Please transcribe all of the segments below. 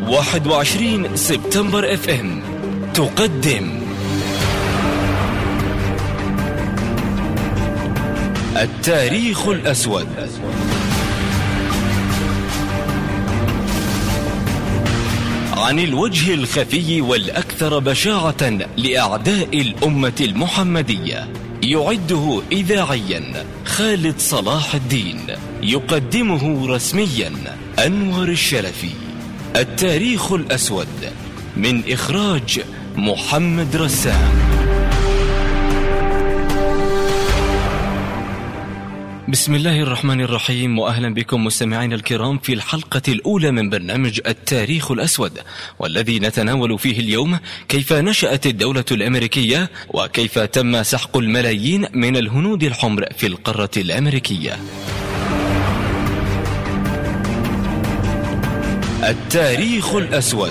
21 سبتمبر اف ام تقدم التاريخ الأسود، عن الوجه الخفي والأكثر بشاعة لأعداء الأمة المحمدية. يعده إذاعيا خالد صلاح الدين، يقدمه رسميا أنور الشلفي. التاريخ الأسود من إخراج محمد رسام. بسم الله الرحمن الرحيم، وأهلا بكم مستمعين الكرام في الحلقة الأولى من برنامج التاريخ الأسود، والذي نتناول فيه اليوم كيف نشأت الدولة الأمريكية وكيف تم سحق الملايين من الهنود الحمر في القارة الأمريكية. التاريخ الأسود.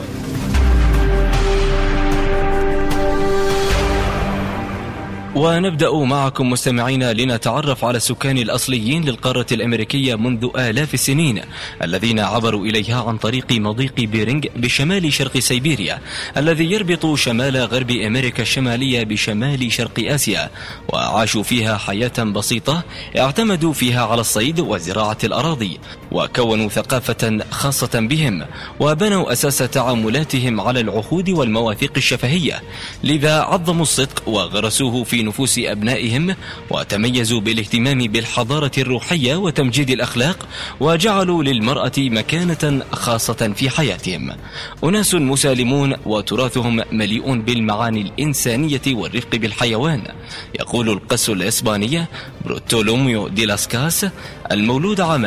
ونبدأ معكم مستمعين لنتعرف على السكان الأصليين للقارة الأمريكية منذ آلاف السنين، الذين عبروا إليها عن طريق مضيق بيرينغ بشمال شرق سيبيريا، الذي يربط شمال غرب أمريكا الشمالية بشمال شرق آسيا، وعاشوا فيها حياة بسيطة اعتمدوا فيها على الصيد وزراعة الأراضي، وكونوا ثقافة خاصة بهم، وبنوا أساس تعاملاتهم على العهود والمواثيق الشفهية، لذا عظموا الصدق وغرسوه في نفوس أبنائهم، وتميزوا بالاهتمام بالحضارة الروحية وتمجيد الأخلاق، وجعلوا للمرأة مكانة خاصة في حياتهم. أناس مسالمون وتراثهم مليء بالمعاني الإنسانية والرفق بالحيوان. يقول القس الإسباني بروتولوميو دي لاس كاس المولود عام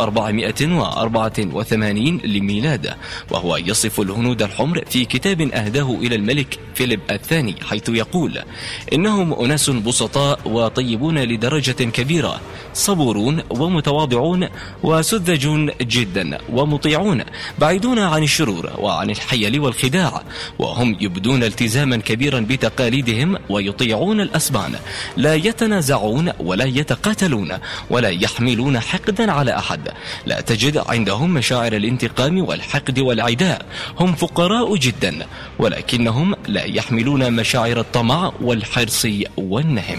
1484 للميلاد، وهو يصف الهنود الحمر في كتاب أهداه إلى الملك فيليب الثاني، حيث يقول: إنهم أناس بسطاء وطيبون لدرجة كبيرة، صبورون ومتواضعون وسذجون جدا ومطيعون، بعيدون عن الشرور وعن الحيل والخداع، وهم يبدون التزاما كبيرا بتقاليدهم ويطيعون الأسبان، لا يتنازعون ولا يتقاتلون ولا يحملون حقدا على أحد، لا تجد عندهم مشاعر الانتقام والحقد والعداء، هم فقراء جدا ولكنهم لا يحملون مشاعر الطمع والحرص والنهم.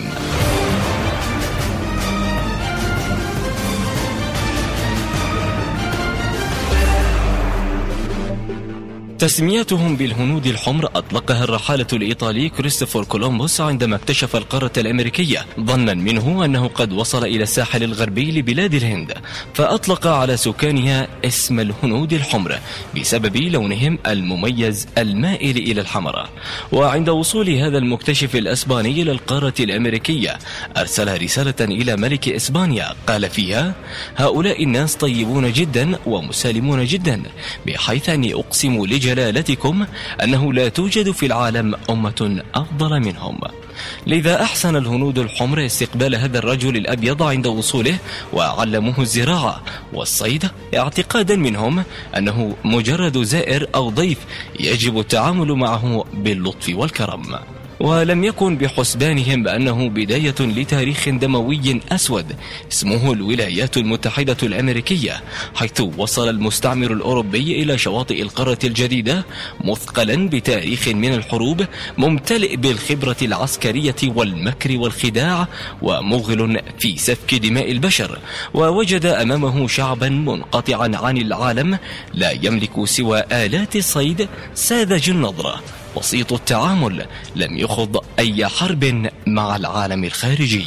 تسميتهم بالهنود الحمر أطلقها الرحالة الإيطالي كريستوفر كولومبوس عندما اكتشف القارة الأمريكية، ظنا منه أنه قد وصل إلى الساحل الغربي لبلاد الهند، فأطلق على سكانها اسم الهنود الحمر بسبب لونهم المميز المائل إلى الحمراء. وعند وصول هذا المكتشف الأسباني إلى القارة الأمريكية، أرسل رسالة إلى ملك إسبانيا قال فيها: هؤلاء الناس طيبون جدا ومسالمون جدا، بحيث أني أقسم لجلالتكم أنه لا توجد في العالم أمة أفضل منهم. لذا أحسن الهنود الحمر استقبال هذا الرجل الأبيض عند وصوله، وعلموه الزراعة والصيد، اعتقادا منهم أنه مجرد زائر أو ضيف يجب التعامل معه باللطف والكرم. ولم يكن بحسبانهم بأنه بداية لتاريخ دموي أسود اسمه الولايات المتحدة الأمريكية، حيث وصل المستعمر الأوروبي إلى شواطئ القارة الجديدة مثقلا بتاريخ من الحروب، ممتلئ بالخبرة العسكرية والمكر والخداع، ومغل في سفك دماء البشر، ووجد أمامه شعبا منقطعا عن العالم، لا يملك سوى آلات الصيد، ساذج النظرة، بسيط التعامل، لم يخض أي حرب مع العالم الخارجي.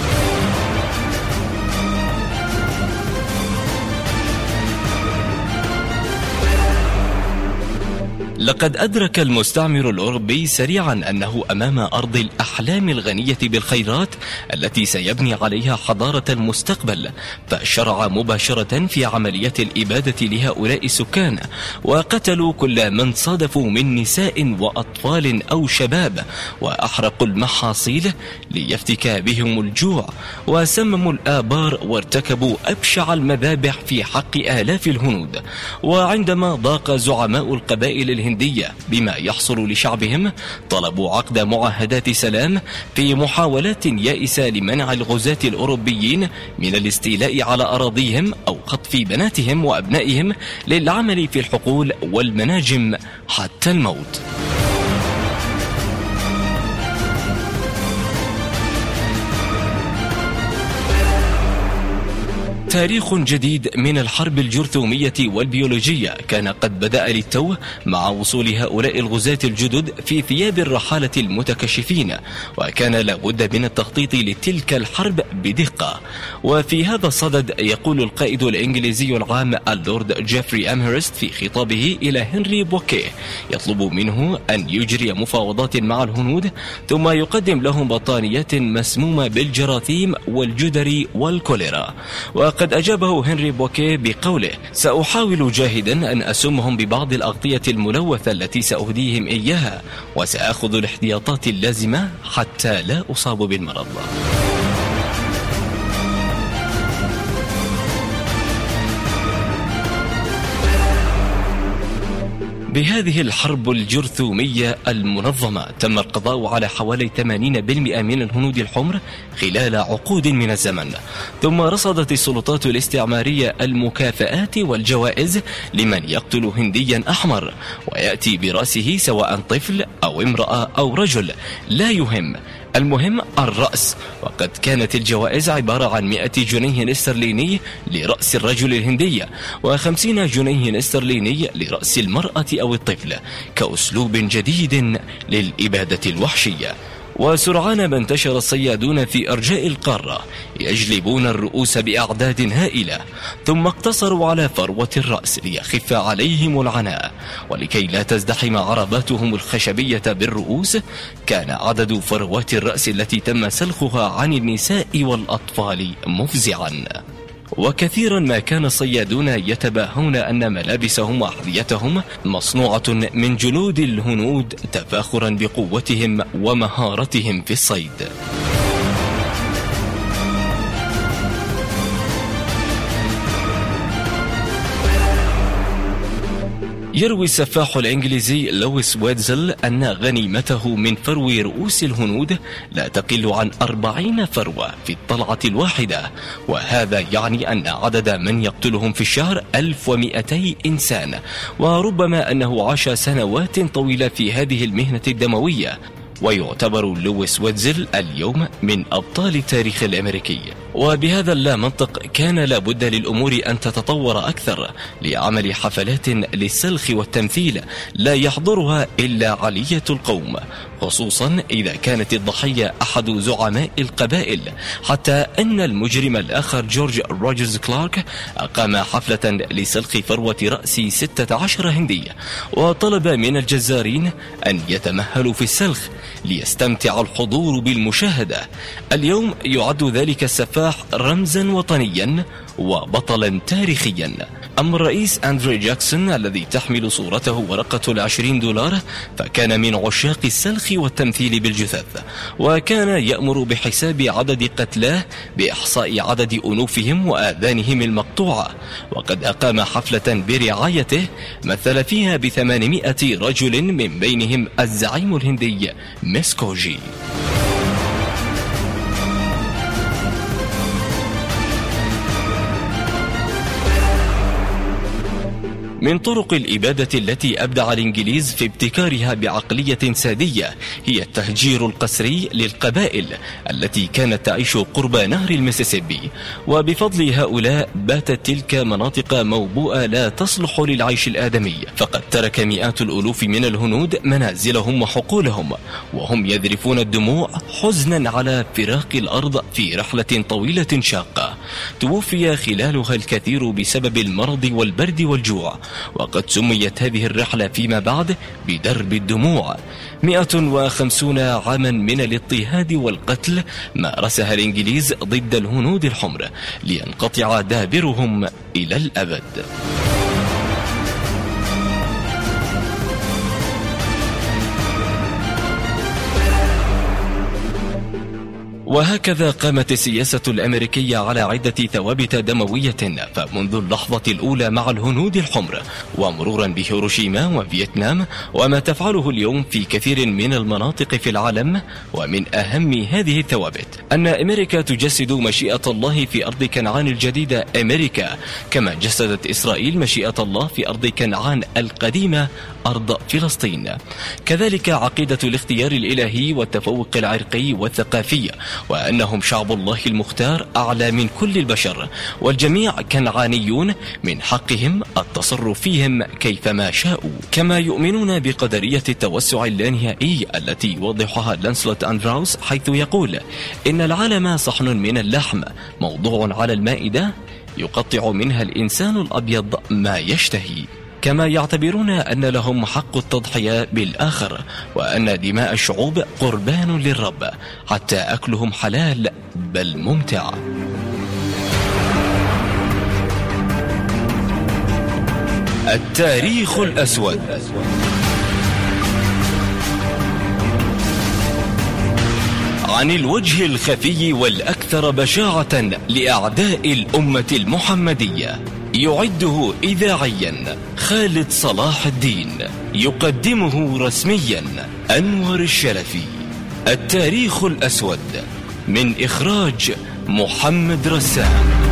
لقد أدرك المستعمر الأوروبي سريعا أنه أمام أرض الأحلام الغنية بالخيرات التي سيبني عليها حضارة المستقبل، فشرع مباشرة في عملية الإبادة لهؤلاء السكان، وقتلوا كل من صادفوا من نساء وأطفال أو شباب، وأحرقوا المحاصيل ليفتك بهم الجوع، وسمموا الآبار، وارتكبوا أبشع المذابح في حق آلاف الهنود. وعندما ضاق زعماء القبائل الهندية الهندية بما يحصل لشعبهم، طلبوا عقد معاهدات سلام في محاولات يائسة لمنع الغزاة الأوروبيين من الاستيلاء على أراضيهم أو خطف بناتهم وأبنائهم للعمل في الحقول والمناجم حتى الموت. تاريخ جديد من الحرب الجرثومية والبيولوجية كان قد بدأ للتو مع وصول هؤلاء الغزاة الجدد في ثياب الرحالة المتكشفين، وكان لابد من التخطيط لتلك الحرب بدقة. وفي هذا الصدد يقول القائد الإنجليزي العام اللورد جيفري أمهرست في خطابه إلى هنري بوكيه يطلب منه أن يجري مفاوضات مع الهنود ثم يقدم لهم بطانيات مسمومة بالجراثيم والجدري والكوليرا. وقد أجابه هنري بوكيه بقوله: سأحاول جاهدا أن أسمهم ببعض الأغطية الملوثة التي سأهديهم إياها، وسأخذ الاحتياطات اللازمة حتى لا أصاب بالمرض. بهذه الحرب الجرثومية المنظمة تم القضاء على حوالي 80% من الهنود الحمر خلال عقود من الزمن، ثم رصدت السلطات الاستعمارية المكافآت والجوائز لمن يقتل هنديا أحمر ويأتي برأسه سواء طفل أو امرأة أو رجل، لا يهم، المهم الرأس. وقد كانت الجوائز عبارة عن 100 جنيه استرليني لرأس الرجل الهندي و50 جنيه استرليني لرأس المرأة أو الطفل، كأسلوب جديد للإبادة الوحشية. وسرعان ما انتشر الصيادون في أرجاء القارة يجلبون الرؤوس بأعداد هائلة، ثم اقتصروا على فروة الرأس ليخف عليهم العناء. ولكي لا تزدحم عرباتهم الخشبية بالرؤوس، كان عدد فروات الرأس التي تم سلخها عن النساء والأطفال مفزعا. وكثيرا ما كان الصيادون يتباهون أن ملابسهم وأحذيتهم مصنوعة من جلود الهنود تفاخرا بقوتهم ومهارتهم في الصيد. يروي السفاح الإنجليزي لويس ويدزل أن غنيمته من فرو رؤوس الهنود لا تقل عن 40 فروة في الطلعة الواحدة، وهذا يعني أن عدد من يقتلهم في الشهر 1200 إنسان، وربما أنه عاش سنوات طويلة في هذه المهنة الدموية. ويعتبر لويس ويدزل اليوم من أبطال التاريخ الأمريكي. وبهذا اللامنطق كان لابد للأمور أن تتطور أكثر لعمل حفلات للسلخ والتمثيل لا يحضرها إلا علية القوم، خصوصا إذا كانت الضحية أحد زعماء القبائل، حتى أن المجرم الآخر جورج روجرز كلارك أقام حفلة لسلخ فروة رأس 16 هندي، وطلب من الجزارين أن يتمهلوا في السلخ ليستمتع الحضور بالمشاهدة. اليوم يعد ذلك السفاح رمزا وطنيا وبطلا تاريخيا. أما الرئيس أندري جاكسون الذي تحمل صورته ورقة $20 فكان من عشاق السلخ والتمثيل بالجثث، وكان يأمر بحساب عدد قتلاه بإحصاء عدد أنوفهم وآذانهم المقطوعة. وقد أقام حفلة برعايته مثل فيها ب800 رجل من بينهم الزعيم الهندي ميسكوجي. من طرق الإبادة التي أبدع الإنجليز في ابتكارها بعقلية سادية هي التهجير القسري للقبائل التي كانت تعيش قرب نهر المسيسيبي، وبفضل هؤلاء باتت تلك مناطق موبوءة لا تصلح للعيش الآدمي، فقد ترك مئات الألوف من الهنود منازلهم وحقولهم وهم يذرفون الدموع حزنا على فراق الأرض في رحلة طويلة شاقة توفي خلالها الكثير بسبب المرض والبرد والجوع. وقد سميت هذه الرحلة فيما بعد بدرب الدموع. 150 عاما من الاضطهاد والقتل مارسها الإنجليز ضد الهنود الحمر لينقطع دابرهم إلى الأبد. وهكذا قامت السياسة الأمريكية على عدة ثوابت دموية، فمنذ اللحظة الأولى مع الهنود الحمر ومرورا بهيروشيما وفيتنام وما تفعله اليوم في كثير من المناطق في العالم. ومن أهم هذه الثوابت أن أمريكا تجسد مشيئة الله في أرض كنعان الجديدة أمريكا، كما جسدت إسرائيل مشيئة الله في أرض كنعان القديمة أرض فلسطين. كذلك عقيدة الاختيار الإلهي والتفوق العرقي والثقافي، وأنهم شعب الله المختار أعلى من كل البشر، والجميع كنعانيون من حقهم التصرف فيهم كيفما شاءوا. كما يؤمنون بقدرية التوسع اللانهائي التي يوضحها لانسلوت أندراوس، حيث يقول إن العالم صحن من اللحم موضوع على المائدة يقطع منها الإنسان الأبيض ما يشتهي. كما يعتبرون أن لهم حق التضحية بالآخر، وأن دماء الشعوب قربان للرب، حتى أكلهم حلال بل ممتع. التاريخ الأسود. عن الوجه الخفي والأكثر بشاعة لأعداء الأمة المحمدية، يعده إذاعيا خالد صلاح الدين، يقدمه رسميا أنور الشلفي. التاريخ الأسود، من إخراج محمد رسام.